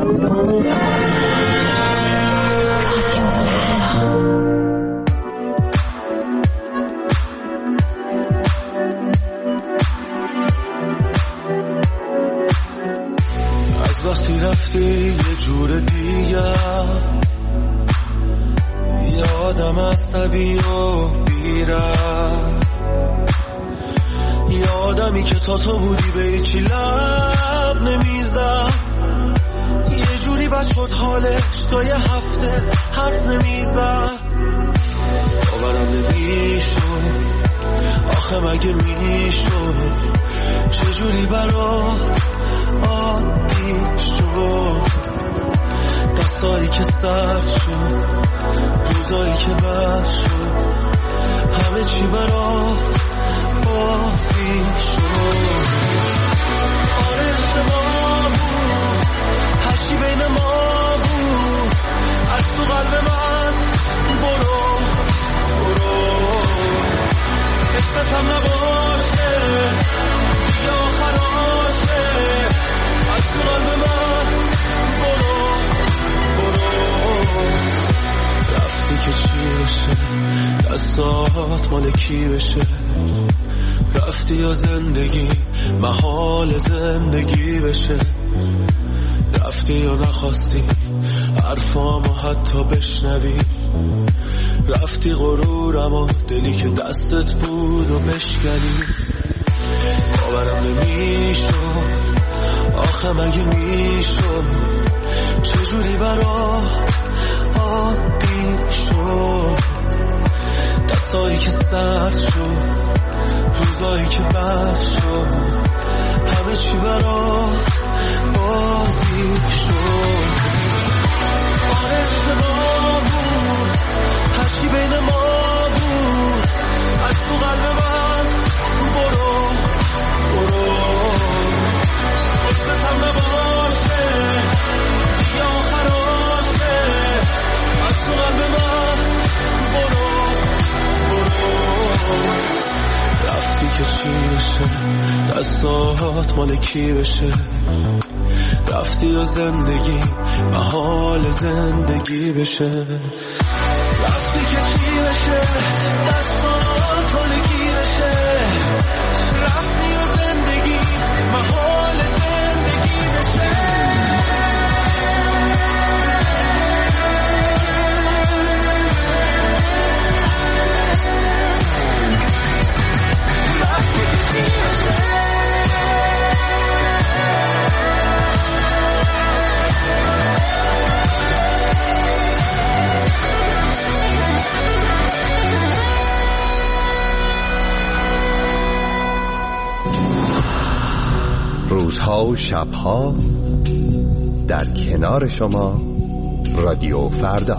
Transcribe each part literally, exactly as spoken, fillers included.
از وقتی رفتی یه جور دیگه، یادم از طبیع و بیره، یادمی که تا تو بودی به یکی لب نمیزدم، یه جوری بد شد حالش تا یه هفته حرف نمیزدم. باورم نمیشد آخه مگه میشد چجوری برات عادی شد، دستایی که سرد شد، روزایی که بد شد، همه چی برات بازی شد. آرش ما بود، هرچی بین ما بود، از تو قلب من برو برو، عشقت هم نباشه دیگه آخراشه، از تو قلب من برو برو. رفتی که چی بشه، دستات مال کی بشه، رفتی یا زندگی محال زندگی بشه، رفتی یا نخواستی حرفامو حتی بشنوی، رفتی غرورم و دلی که دستت بود و بشکنی. باورم نمیشد آخه مگه میشد چجوری برات عادی شد، دستایی که سرد شد، روزایی که بد شد، همه چی برات بازی شد. آرش ما بود، هرچی بین ما بود، از تو قلب من برو برو، عشقت هم نباشه دیگه آخراشه، از تو قلب من برو برو. رفتی که چی بشه، دستات مال کی بشه، رفتی و زندگی محال زندگی بشه، رفتی که چی بشه، دستات مال کی بشه، رفتی و زندگی محال زندگی بشه. روزها و شبها در کنار شما، رادیو فردا.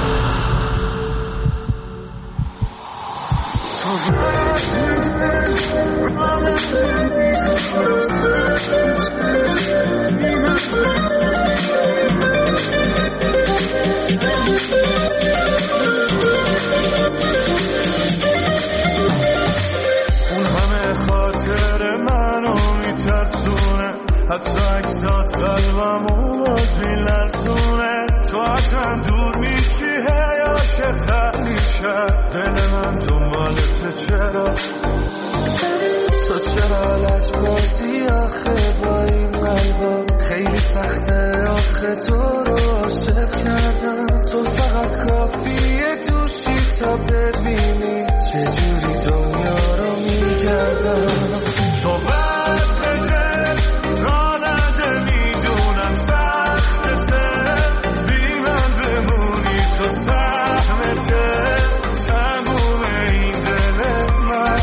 اون همه خاطر منو میترسونه، حتی اکسات قلبمو باز میلرزونه، تو ازم دور میشی هی عاشق میشه، دل من دنبالته چرا، تو چرا لجبازی آخه با این قلبا، خیلی سخته آخه تو رو عاشق کردم، تو فقط کافیه دوشی تا ببینی چجوری دنیا رو میگردم. تو بد بده را نده میدونم سختته، بی من بمونی تو سهمته، تموم این دل من.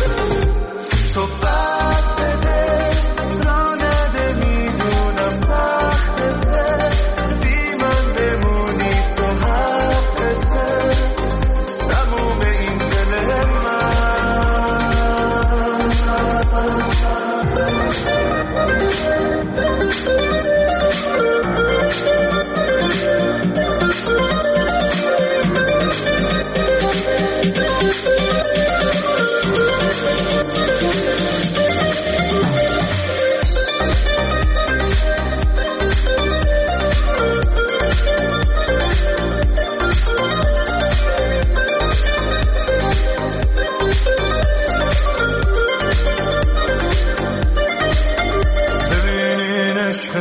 تو بد بده را نده میدونم سختته،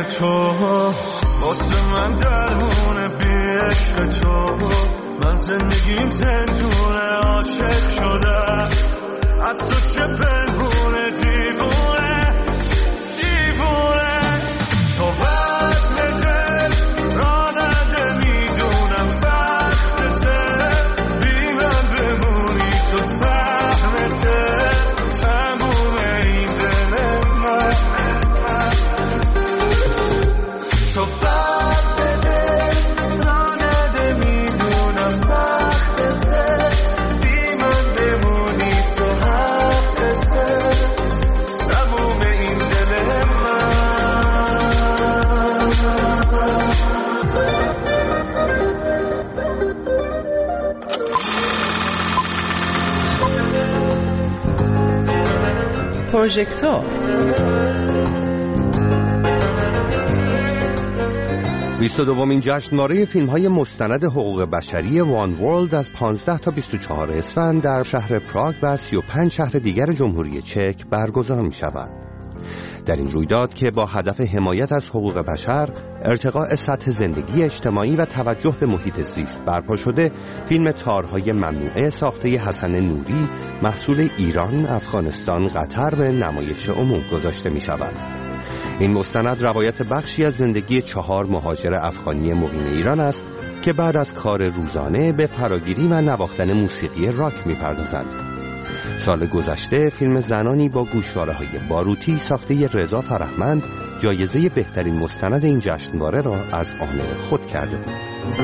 تو واسه من درمونه بی عشق تو من زندگیم زندونه عاشق شده از تو چه پنهونه دیوونه دیوونه تو وقت دل را نده میدونم سختته بی من بمونی تو سهمته تموم این دل من تو وقت دل را نده میدونم سختته بی من بمونی تو حقته تموم این دل من پروژکتور بیست و دومین جشنواره فیلم‌های مستند حقوق بشری وان ورلد از پانزده تا بیست و چهار اسفند در شهر پراگ و سی و پنج شهر دیگر جمهوری چک برگزار می‌شود. در این رویداد که با هدف حمایت از حقوق بشر، ارتقاء سطح زندگی اجتماعی و توجه به محیط زیست برپا شده، فیلم تارهای ممنوعه ساخته حسن نوری محصول ایران، افغانستان، قطر به نمایش عموم گذاشته می‌شود. این مستند روایت بخشی از زندگی چهار مهاجر افغانی مقیم ایران است که بعد از کار روزانه به فراگیری و نواختن موسیقی راک می‌پردازند. سال گذشته فیلم زنانی با گوشواره‌های باروتی ساخته رضا فرهمند جایزه بهترین مستند این جشنواره را از آن خود کرده بود.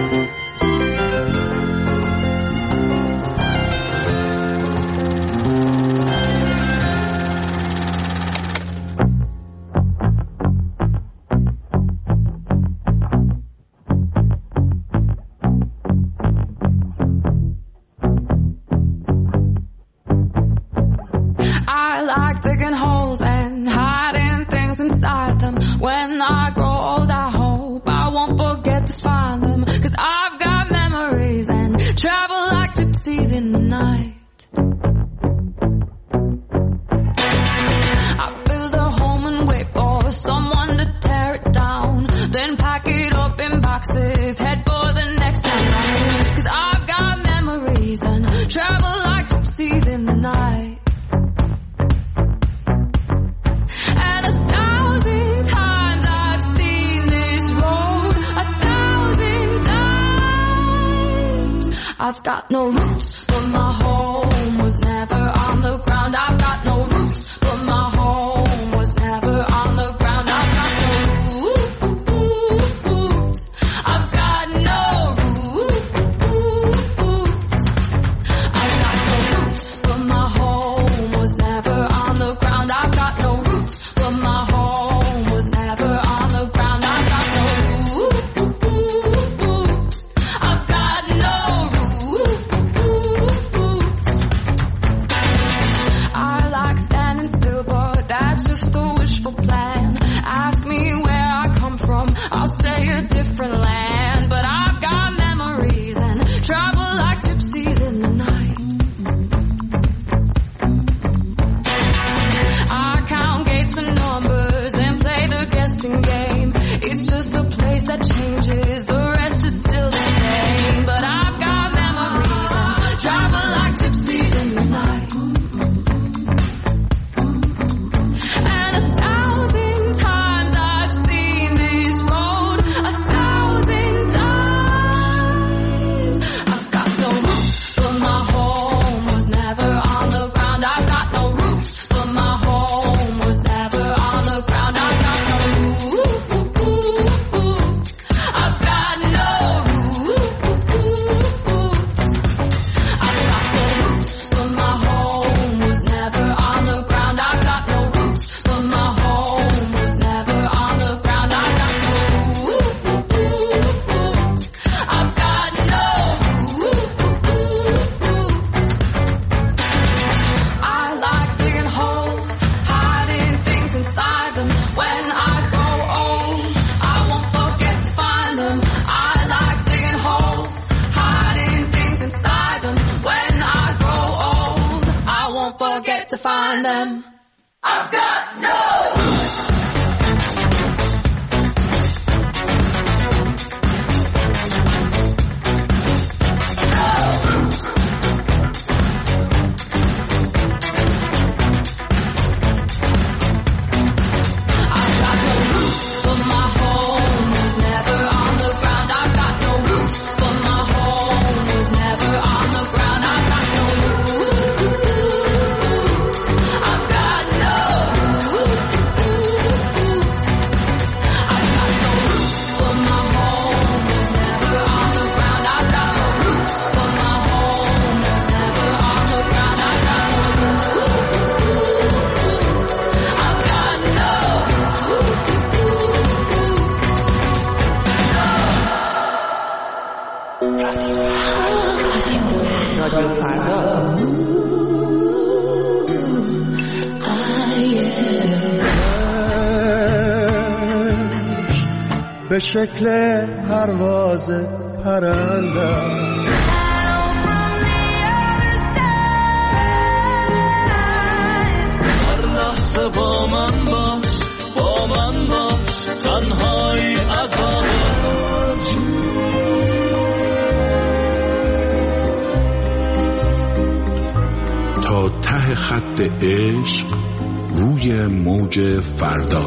I've got no roots, but my home was never on the ground. I've got no roots, but my home was never on the ground. I've got no roots. I've got no roots. I've got no roots, but my home was never on the ground. I've got no roots, but my home was never on the ground. I've got no roots. I've got no different land, but I've got memories and travel like gypsies in the night. I count gates and numbers and play the guessing game. It's just a place that changes, the rest is still the same. But I've got memories and travel like gypsies in the night. And a thousand times I've seen this road, a thousand times. I've got no roots, but my home was never on the ground. I've got no roots, but my home was never on the ground. I've got no roots. I've got no roots. I've got no roots, but my home was never on the ground. I've got no roots, but my home was never on the ground. I've got no roots. I've got no roots. I like digging holes, hiding things inside them. When I grow old, I won't forget to find them. I like digging holes, hiding things inside them. When I grow old, I won't forget to find them. I've got no roots. به شکل پرواز پرندم. هر لحظه با من باش، با من باش، تنهایی عذابم. تا ته خط عشق روی موج فردا.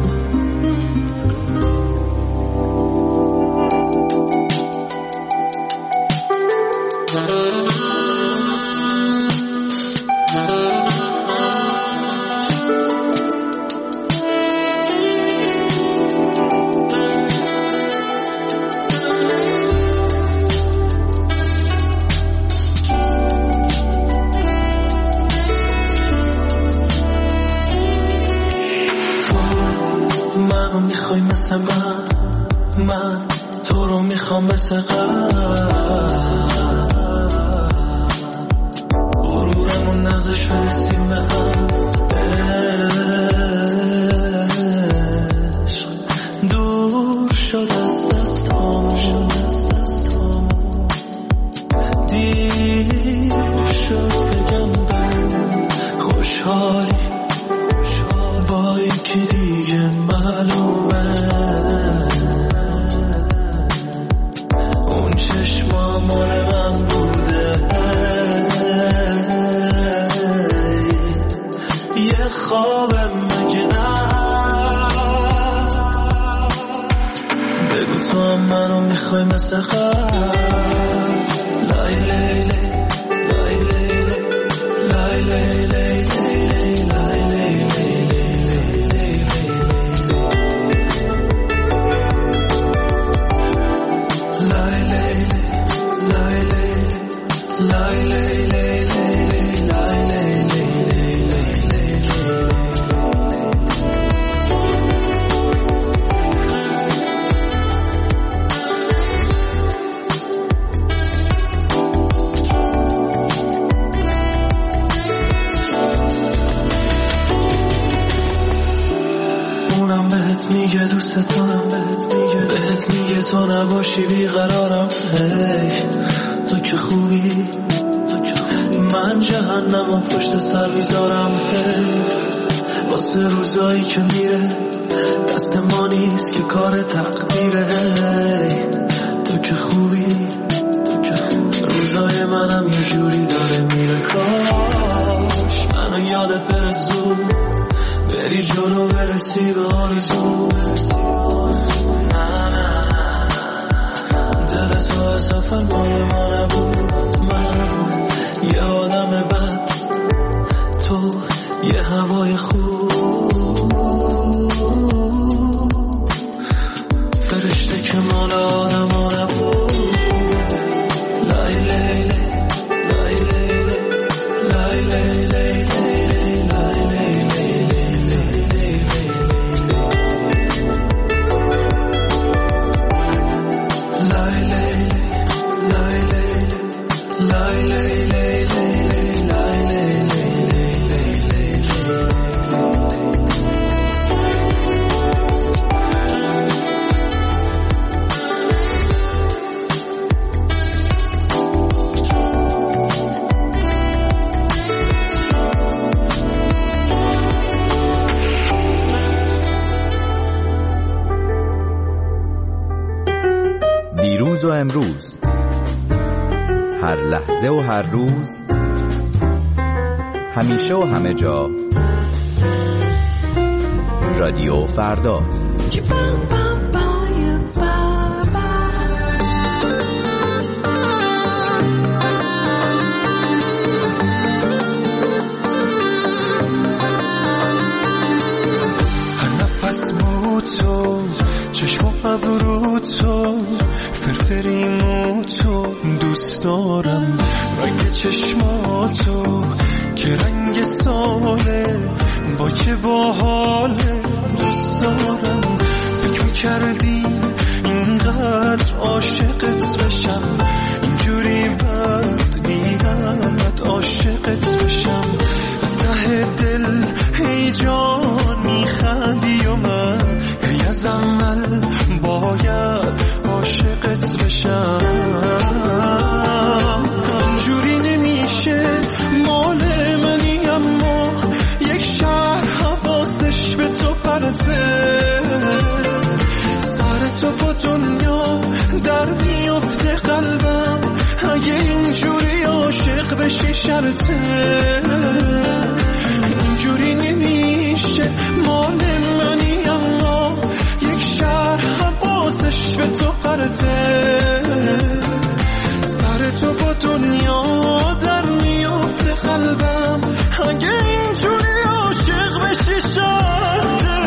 دیروز و امروز، هر لحظه و هر روز، همیشه و همه جا، رادیو فردا. هر نفس بود تو، چشم و ابرو تو، فرفریمو تو دوست دارم، رنگ چشماتو که رنگ ساله، با چه باحاله دوست دارم. فکر میکردی اینقدر عاشقت بشم، اینجوری بد بی‌نهایت عاشقت بشم. از ته دل هی جان میخندی و من هی از عمل باید تو با دنیا در میفته قلبم، اگه اینجوری عاشق بشی شرطه، اینجوری نمیشه مال منی اما یک شهر حواسش به تو پرته، سر تو با دنیا در میفته قلبم، اگه اینجوری عاشق بشی شرطه.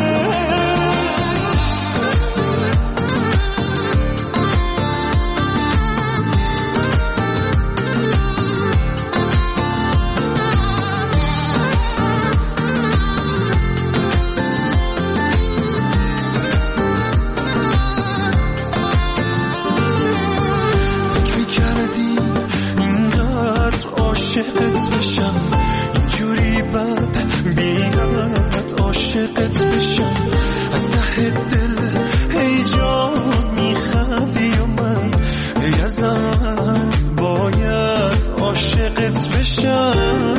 عاشقت بشم اینجوری بد بیاد، عاشقت بشم از ته دل ای جان میخندی و من ای ازم باید عاشقت بشم،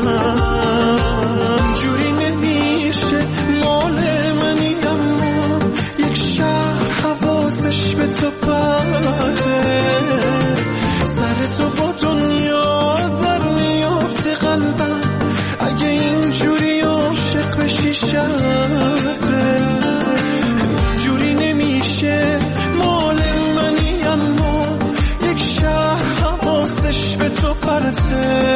اینجوری نمیشه مال منی اما یک شهر حواسش به تو پرده، سر تو با دنیا قلبم، اگه اینجوری عاشق بشی شرطه، اینجوری نمیشه مال منی اما یک شهر حواسش به تو پرته،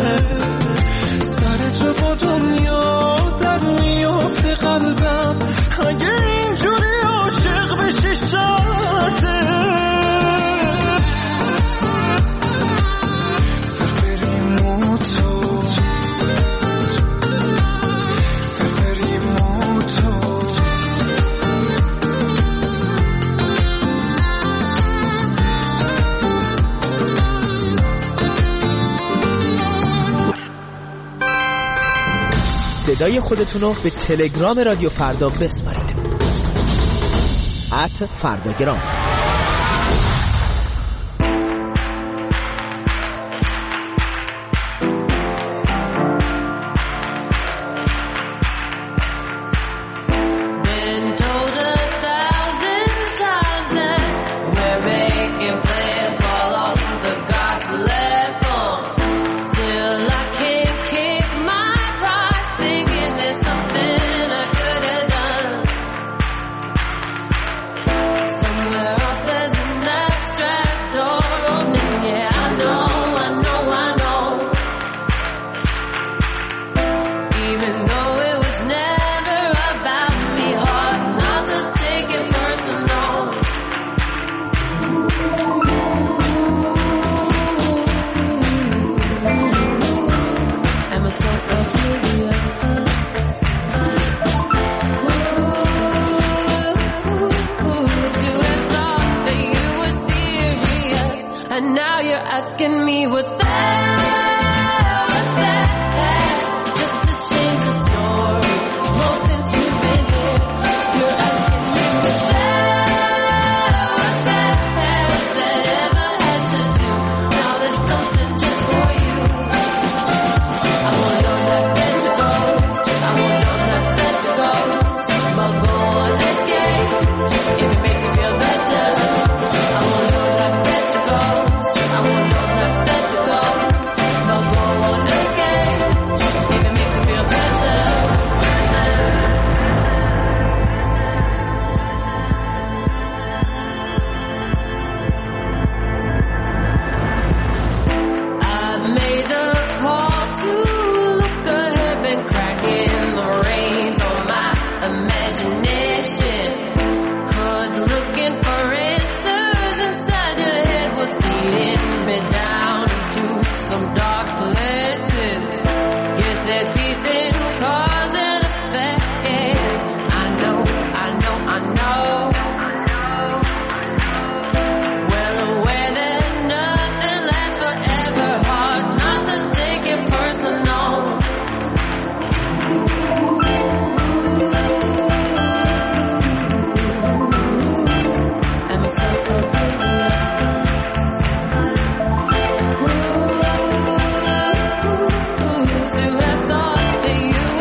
سر تو با دنیا در میفته قلبم، اگه اینجوری عاشق بشی شرطه. صدای خودتون رو به تلگرام رادیو فردا بسپارید. ات فرداگرام.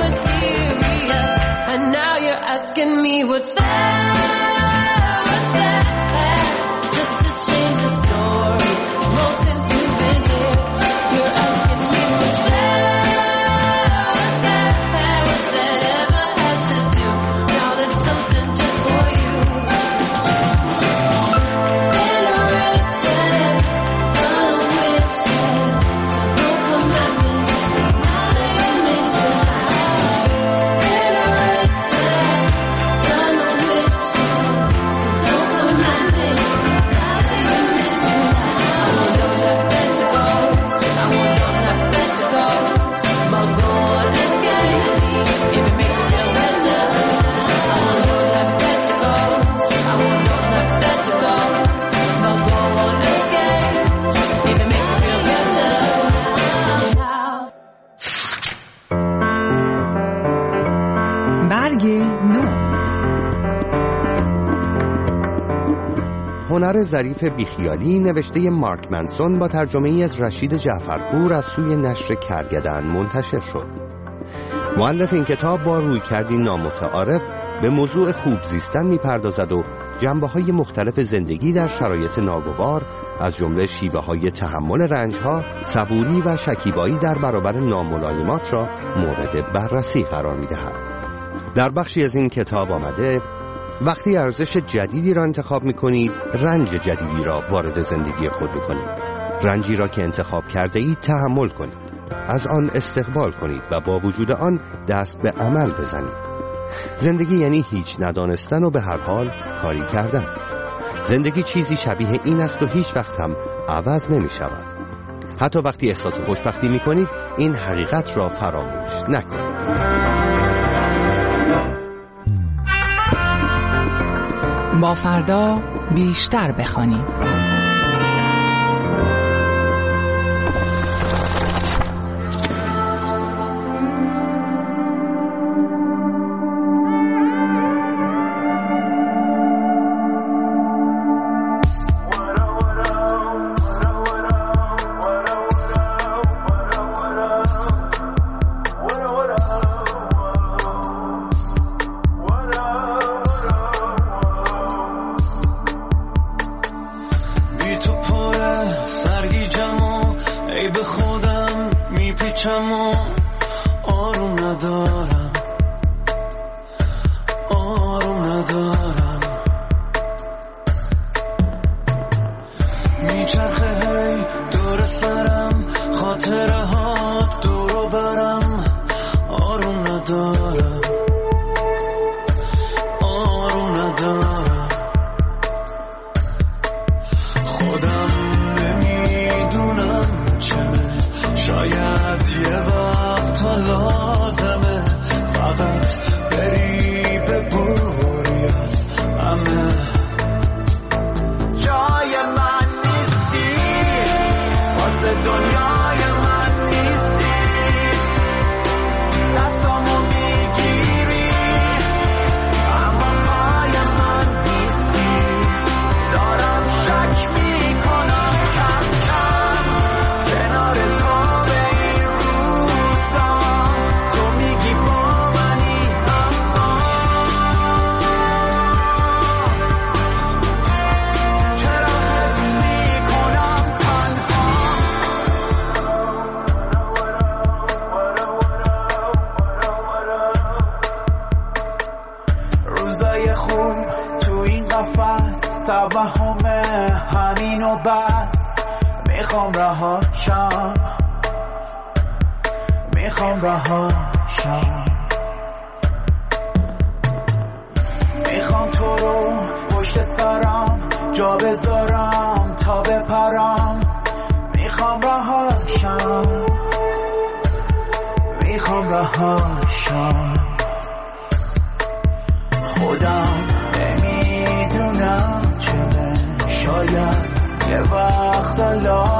Asking me what's fair, what's fair. هنر ظریف بیخیالی نوشته مارک منسون با ترجمه ای از رشید جعفرپور از سوی نشر کرگدن منتشر شد. مؤلف این کتاب با رویکردی نامتعارف به موضوع خوب زیستن می‌پردازد و جنبه‌های مختلف زندگی در شرایط ناگوار از جمله شیوه‌های تحمل رنج‌ها، صبوری و شکیبایی در برابر ناملایمات را مورد بررسی قرار می‌دهد. در بخشی از این کتاب آمده وقتی ارزش جدیدی را انتخاب می‌کنید، رنج جدیدی را وارد زندگی خود بکنید. رنجی را که انتخاب کرده اید تحمل کنید. از آن استقبال کنید و با وجود آن دست به عمل بزنید. زندگی یعنی هیچ ندانستن و به هر حال کاری کردن. زندگی چیزی شبیه این است و هیچ وقت هم عوض نمی شود. حتی وقتی احساس خوشبختی می کنید این حقیقت را فراموش نکنید. با فردا بیشتر بخوانیم. خودم نمیدونم چه شاید یه وقت